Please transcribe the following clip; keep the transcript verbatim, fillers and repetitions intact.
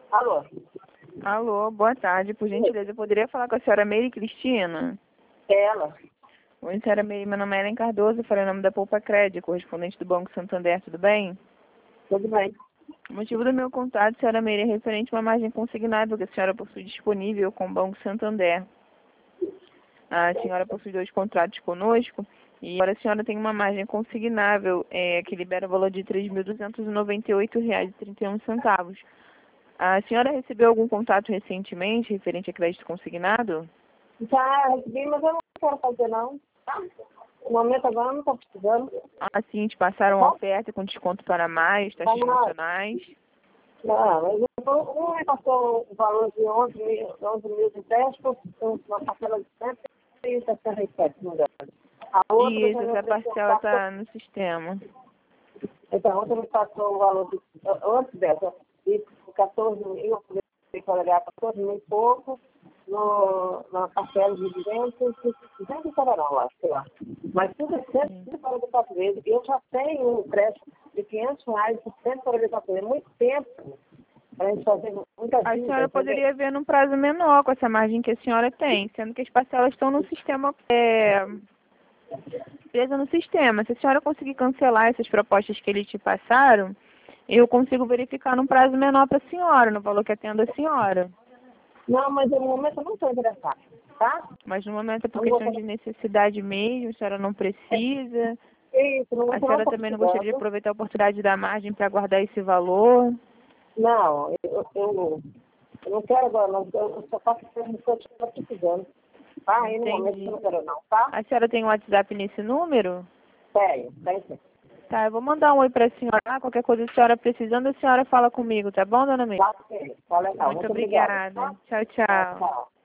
Alô? Alô, boa tarde. Por gentileza, eu poderia falar com a senhora Meire Cristina? É ela. Oi, senhora Meire, meu nome é Ellen Cardoso, eu falei o nome da Poupa Crédito, correspondente do Banco Santander, tudo bem? Tudo bem. O motivo do meu contato, senhora Meire, é referente a uma margem consignável que a senhora possui disponível com o Banco Santander. A senhora possui dois contratos conosco e agora a senhora tem uma margem consignável é, que libera o valor de três mil duzentos e noventa e oito reais e trinta e um centavos. A senhora recebeu algum contato recentemente referente a crédito consignado? Já recebi, mas eu não quero fazer não. Tá? No momento agora eu não estou precisando. Assim, te passaram uma oferta com desconto para mais, taxas Tá, não, promocionais. não, mas eu- um me passou o valor de onze mil e dez por uma parcela de cento e sessenta e sete, não engano. A outra Isso, já me essa ofereceu, parcela está no sistema. então, a outra me passou o valor de, antes dessa, de quatorze mil, eu falei para olhar quatorze mil e pouco, no, na parcela de duzentos, duzentos e não, acho, sei lá. Mas tudo é cento e quarenta e quatro vezes. Eu já tenho um crédito de quinhentos reais por cento e quarenta e quatro vezes. É muito tempo para a gente fazer muita A dívida, senhora entendeu? poderia ver num prazo menor com essa margem que a senhora tem, sendo que as parcelas estão no sistema, é, presa no sistema. Se a senhora conseguir cancelar essas propostas que eles te passaram, eu consigo verificar num prazo menor para a senhora, no valor que atendo a senhora. Não, mas no momento eu não estou interessada, tá? Mas no momento é por Eu não vou questão de fazer necessidade mesmo, a senhora não precisa. isso, no A momento eu não senhora estou também não gostaria de precisando. aproveitar a oportunidade da margem para guardar esse valor? Não, eu, eu, eu não quero agora, não. Eu só faço o que eu estou precisando. Tá? Aí no momento eu Entendi. não quero não, tá? A senhora tem um WhatsApp nesse número? Tenho, tem sim. Tá, eu vou mandar um oi para a senhora. Ah, qualquer coisa a senhora precisando, a senhora fala comigo, tá bom, dona Meire? Tá, ok. Tá legal. Muito Muito obrigada. obrigada. Tá? Tchau, Tá, tchau. tchau.